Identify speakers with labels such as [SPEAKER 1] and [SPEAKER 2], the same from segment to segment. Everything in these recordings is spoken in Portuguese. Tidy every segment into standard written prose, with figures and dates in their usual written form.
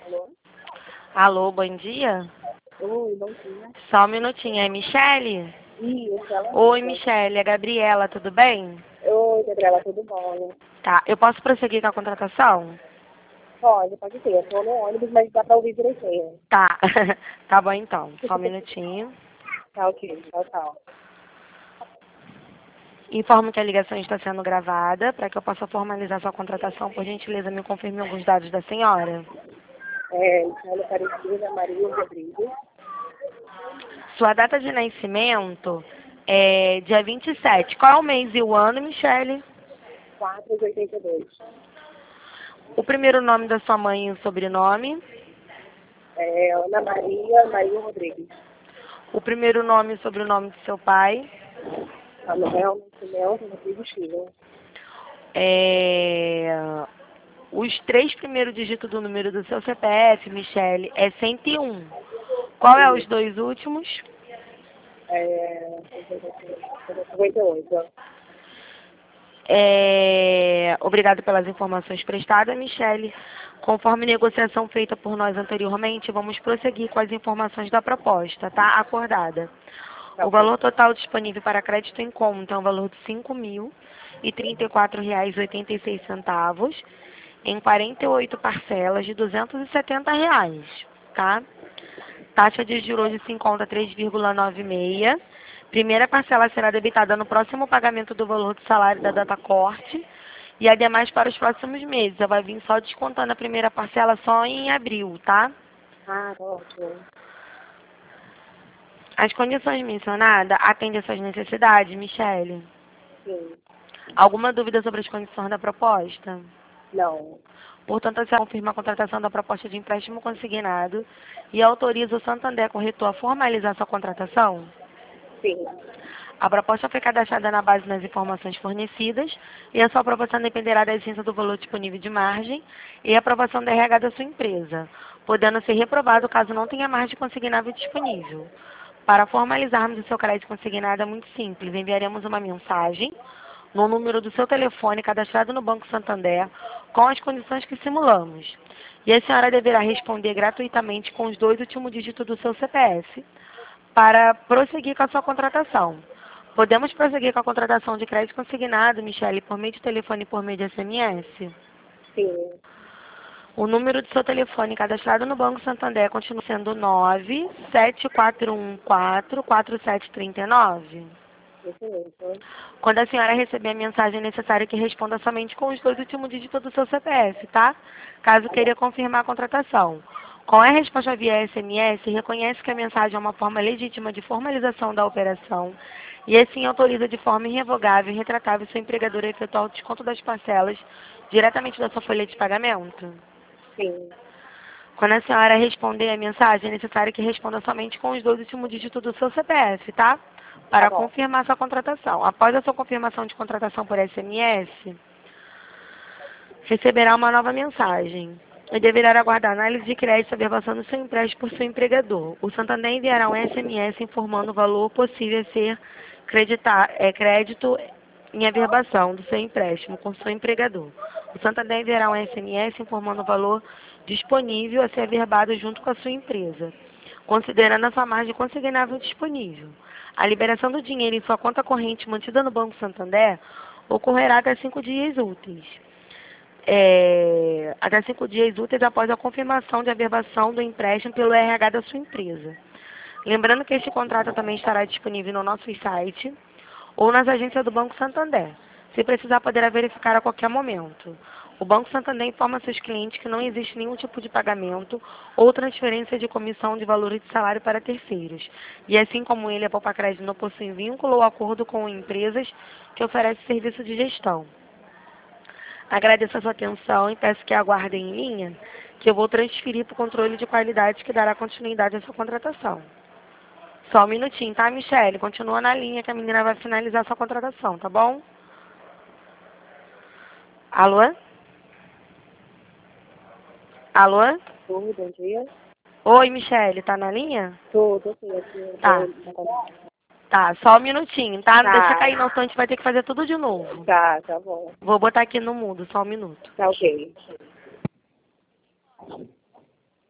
[SPEAKER 1] Alô?
[SPEAKER 2] Alô, bom dia?
[SPEAKER 1] Oi, bom dia.
[SPEAKER 2] Só um minutinho, é Michele?
[SPEAKER 1] Isso, ela
[SPEAKER 2] Oi,
[SPEAKER 1] mesma.
[SPEAKER 2] Michele, é Gabriela, tudo bem?
[SPEAKER 1] Oi, Gabriela, tudo bom?
[SPEAKER 2] Tá, eu posso prosseguir com a contratação?
[SPEAKER 1] Pode ser. Eu tô no ônibus, mas dá pra ouvir direitinho.
[SPEAKER 2] Tá, tá bom então, só um minutinho.
[SPEAKER 1] Tá ok, tchau.
[SPEAKER 2] Informo que a ligação está sendo gravada. Para que eu possa formalizar sua contratação, por gentileza, me confirme alguns dados da senhora.
[SPEAKER 1] Ana Aparecida Maria Rodrigues,
[SPEAKER 2] Sua data de nascimento é dia 27. Qual é o mês e o ano, Michele?
[SPEAKER 1] 482.
[SPEAKER 2] O primeiro nome da sua mãe e o sobrenome?
[SPEAKER 1] Ana Maria Rodrigues.
[SPEAKER 2] O primeiro nome e sobrenome do seu pai?
[SPEAKER 1] Samuel Nascimento Rodrigues Filho.
[SPEAKER 2] Os três primeiros dígitos do número do seu CPF, Michele, é 101. Qual é os dois últimos?
[SPEAKER 1] 58.
[SPEAKER 2] Obrigado pelas informações prestadas, Michele. Conforme negociação feita por nós anteriormente, vamos prosseguir com as informações da proposta, tá? Acordada.
[SPEAKER 1] Tá
[SPEAKER 2] O
[SPEAKER 1] ok.
[SPEAKER 2] valor total disponível para crédito em conta é um valor de R$ 5.034,86 em 48 parcelas de R$ 270, tá? Taxa de juros hoje se encontra 3,96. Primeira parcela será debitada no próximo pagamento do valor do salário da data corte e ademais para os próximos meses. Ela vai vir só descontando a primeira parcela só em abril, tá?
[SPEAKER 1] Tá ótimo.
[SPEAKER 2] As condições mencionadas atendem às suas necessidades, Michele?
[SPEAKER 1] Sim.
[SPEAKER 2] Alguma dúvida sobre as condições da proposta?
[SPEAKER 1] Não.
[SPEAKER 2] Portanto, a senhora confirma a contratação da proposta de empréstimo consignado e autoriza o Santander Corretor a formalizar sua contratação?
[SPEAKER 1] Sim.
[SPEAKER 2] A proposta foi cadastrada na base das informações fornecidas e a sua aprovação dependerá da essência do valor disponível de margem e a aprovação da RH da sua empresa, podendo ser reprovado caso não tenha margem consignável disponível. Para formalizarmos o seu crédito consignado é muito simples. Enviaremos uma mensagem no número do seu telefone cadastrado no Banco Santander com as condições que simulamos. E a senhora deverá responder gratuitamente com os dois últimos dígitos do seu CPF para prosseguir com a sua contratação. Podemos prosseguir com a contratação de crédito consignado, Michele, por meio de telefone e por meio de SMS?
[SPEAKER 1] Sim.
[SPEAKER 2] O número do seu telefone cadastrado no Banco Santander continua sendo 974144739.
[SPEAKER 1] Isso mesmo.
[SPEAKER 2] Quando a senhora receber a mensagem, é necessário que responda somente com os dois últimos dígitos do seu CPF, tá? Caso
[SPEAKER 1] Tá bom.
[SPEAKER 2] queira confirmar a contratação. Com a resposta via SMS, reconhece que a mensagem é uma forma legítima de formalização da operação e assim autoriza de forma irrevogável e retratável seu empregador a efetuar o desconto das parcelas diretamente da sua folha de pagamento.
[SPEAKER 1] Sim.
[SPEAKER 2] Quando a senhora responder a mensagem, é necessário que responda somente com os dois últimos dígitos do seu CPF, tá?
[SPEAKER 1] Tá
[SPEAKER 2] Para
[SPEAKER 1] bom.
[SPEAKER 2] confirmar sua contratação. Após a sua confirmação de contratação por SMS, receberá uma nova mensagem e deverá aguardar análise de crédito e averbação do seu empréstimo por seu empregador. O Santander enviará um SMS informando o valor possível a ser crédito em averbação do seu empréstimo com seu empregador. O Santander enviará um SMS informando o valor disponível a ser averbado junto com a sua empresa, considerando a sua margem consignável disponível. A liberação do dinheiro em sua conta corrente mantida no Banco Santander ocorrerá até 5 dias úteis. Até 5 dias úteis após a confirmação de averbação do empréstimo pelo RH da sua empresa. Lembrando que este contrato também estará disponível no nosso site ou nas agências do Banco Santander. Se precisar, poderá verificar a qualquer momento. O Banco Santander informa seus clientes que não existe nenhum tipo de pagamento ou transferência de comissão de valores de salário para terceiros. E assim como ele, a Poupa Crédito não possui vínculo ou acordo com empresas que oferecem serviço de gestão. Agradeço a sua atenção e peço que aguardem em linha, que eu vou transferir para o controle de qualidade que dará continuidade à sua contratação. Só um minutinho, tá, Michele? Continua na linha que a menina vai finalizar a sua contratação, tá bom? Alô? Alô?
[SPEAKER 1] Oi, bom dia.
[SPEAKER 2] Oi, Michele, tá na linha?
[SPEAKER 1] Tô sim, aqui.
[SPEAKER 2] Tá, tá, só um minutinho, tá? Não deixa
[SPEAKER 1] Tá,
[SPEAKER 2] cair não, senão a gente vai ter que fazer tudo de novo.
[SPEAKER 1] tá bom.
[SPEAKER 2] Vou botar aqui no mudo, só um minuto.
[SPEAKER 1] Tá ok.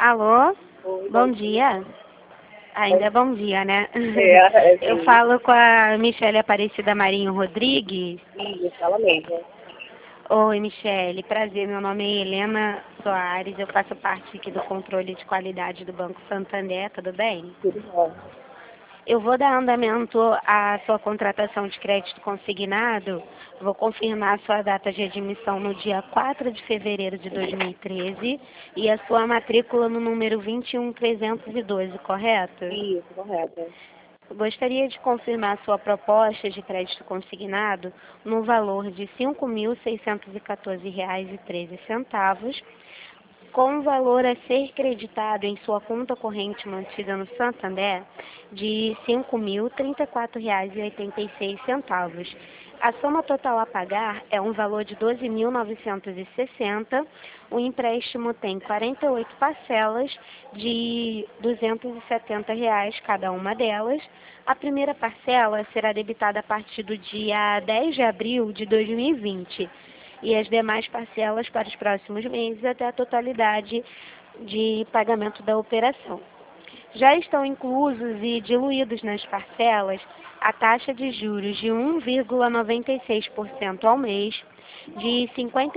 [SPEAKER 3] Alô?
[SPEAKER 1] Oi,
[SPEAKER 3] Bom dia. Ainda é bom dia, né? Eu
[SPEAKER 1] sim.
[SPEAKER 3] falo com a Michele Aparecida Marinho Rodrigues.
[SPEAKER 1] Isso, ela mesma.
[SPEAKER 3] Oi, Michele. Prazer, meu nome é Helena Soares. Eu faço parte aqui do controle de qualidade do Banco Santander, tudo bem?
[SPEAKER 1] Tudo bom.
[SPEAKER 3] Eu vou dar andamento à sua contratação de crédito consignado. Vou confirmar a sua data de admissão no dia 4 de fevereiro de 2013 e a sua matrícula no número 21312, correto?
[SPEAKER 1] Isso, correto.
[SPEAKER 3] Gostaria de confirmar sua proposta de crédito consignado no valor de R$ 5.614,13, com o valor a ser creditado em sua conta corrente mantida no Santander de R$ 5.034,86. A soma total a pagar é um valor de R$ 12.960. O empréstimo tem 48 parcelas de R$ 270 cada uma delas. A primeira parcela será debitada a partir do dia 10 de abril de 2020 e as demais parcelas para os próximos meses até a totalidade de pagamento da operação. Já estão inclusos e diluídos nas parcelas a taxa de juros de 1,96% ao mês, de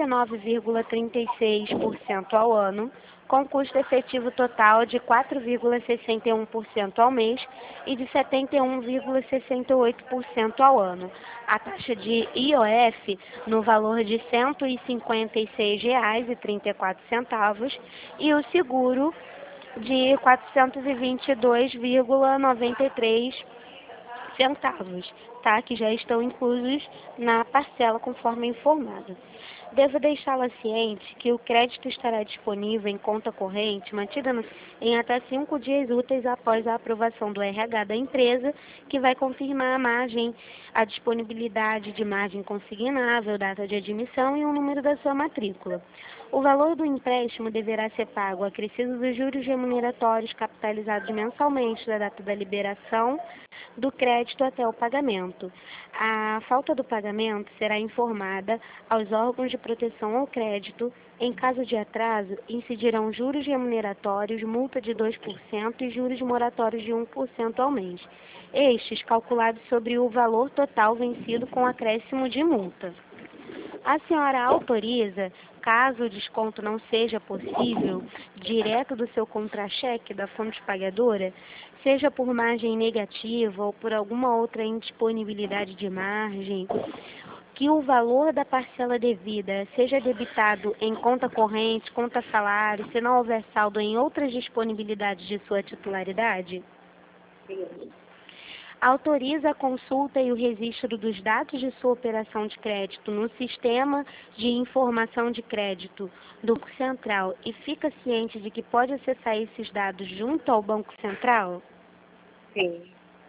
[SPEAKER 3] 59,36% ao ano, com custo efetivo total de 4,61% ao mês e de 71,68% ao ano. A taxa de IOF no valor de R$ 156,34 e o seguro de 422,93 centavos, tá? Que já estão inclusos na parcela conforme informado. Devo deixá-la ciente que o crédito estará disponível em conta corrente mantida em até 5 dias úteis após a aprovação do RH da empresa, que vai confirmar a disponibilidade de margem consignável, data de admissão e o número da sua matrícula. O valor do empréstimo deverá ser pago acrescido dos juros remuneratórios capitalizados mensalmente da data da liberação do crédito até o pagamento. A falta do pagamento será informada aos órgãos de proteção ao crédito. Em caso de atraso, incidirão juros remuneratórios, multa de 2% e juros moratórios de 1% ao mês. Estes calculados sobre o valor total vencido com acréscimo de multa. A senhora autoriza, caso o desconto não seja possível, direto do seu contra-cheque da fonte pagadora, seja por margem negativa ou por alguma outra indisponibilidade de margem, que o valor da parcela devida seja debitado em conta corrente, conta salário, se não houver saldo em outras disponibilidades de sua titularidade?
[SPEAKER 1] Sim.
[SPEAKER 3] Autoriza a consulta e o registro dos dados de sua operação de crédito no Sistema de Informação de Crédito do Banco Central e fica ciente de que pode acessar esses dados junto ao Banco Central?
[SPEAKER 1] Sim.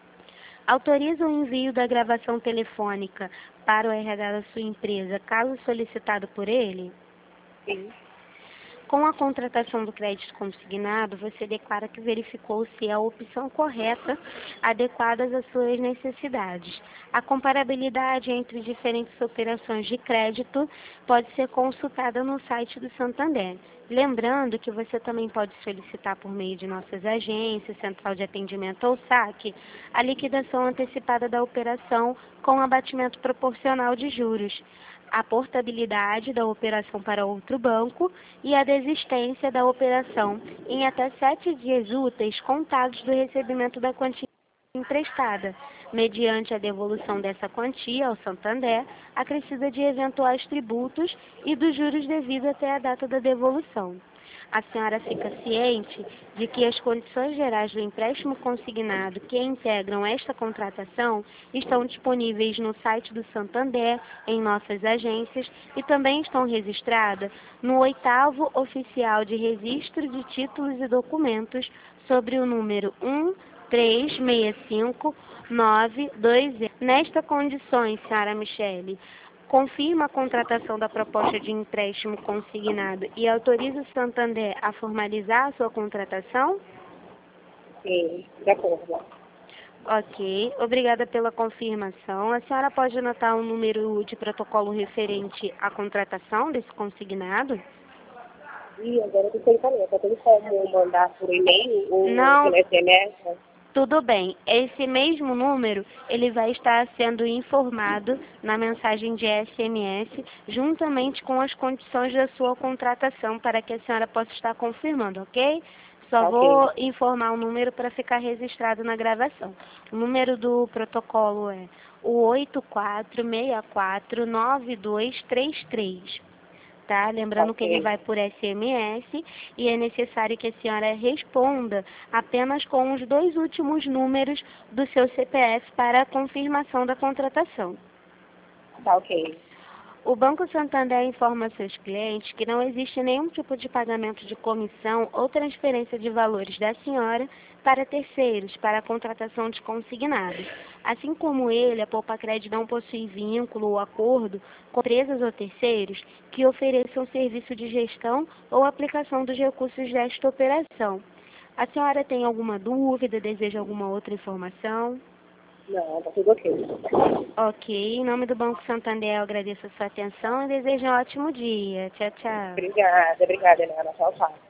[SPEAKER 3] Autoriza o envio da gravação telefônica para o RH da sua empresa, caso solicitado por ele?
[SPEAKER 1] Sim.
[SPEAKER 3] Com a contratação do crédito consignado, você declara que verificou se é a opção correta, adequada às suas necessidades. A comparabilidade entre diferentes operações de crédito pode ser consultada no site do Santander. Lembrando que você também pode solicitar por meio de nossas agências, Central de Atendimento ou SAC, a liquidação antecipada da operação com abatimento proporcional de juros, a portabilidade da operação para outro banco e a desistência da operação em até 7 dias úteis contados do recebimento da quantia emprestada, mediante a devolução dessa quantia ao Santander, acrescida de eventuais tributos e dos juros devidos até a data da devolução. A senhora fica ciente de que as condições gerais do empréstimo consignado que integram esta contratação estão disponíveis no site do Santander, em nossas agências, e também estão registradas no 8º Oficial de Registro de Títulos e Documentos sobre o número 1365920. Nesta condições, senhora Michele, confirma a contratação da proposta de empréstimo consignado e autoriza o Santander a formalizar a sua contratação?
[SPEAKER 1] Sim, de acordo.
[SPEAKER 3] Ok, obrigada pela confirmação. A senhora pode anotar o número de protocolo referente à contratação desse consignado?
[SPEAKER 1] dia, agora eu tô sem caneta. Tem como mandar por e-mail ou
[SPEAKER 3] Não.
[SPEAKER 1] pelo SMS?
[SPEAKER 3] Tudo bem. Esse mesmo número, ele vai estar sendo informado na mensagem de SMS, juntamente com as condições da sua contratação, para que a senhora possa estar confirmando, ok? Só
[SPEAKER 1] Ok.
[SPEAKER 3] vou informar o número para ficar registrado na gravação. O número do protocolo é o 84649233. Tá? Lembrando que ele
[SPEAKER 1] Ok.
[SPEAKER 3] vai por SMS e é necessário que a senhora responda apenas com os 2 últimos números do seu CPF para a confirmação da contratação.
[SPEAKER 1] Tá ok.
[SPEAKER 3] O Banco Santander informa a seus clientes que não existe nenhum tipo de pagamento de comissão ou transferência de valores da senhora para terceiros para a contratação de consignados. Assim como ele, a Poupacred não possui vínculo ou acordo com empresas ou terceiros que ofereçam serviço de gestão ou aplicação dos recursos desta operação. A senhora tem alguma dúvida, deseja alguma outra informação?
[SPEAKER 1] Não, tá tudo ok.
[SPEAKER 3] Ok, em nome do Banco Santander eu agradeço a sua atenção e desejo um ótimo dia. Tchau, tchau.
[SPEAKER 1] Obrigada, Helena. Tchau, tchau.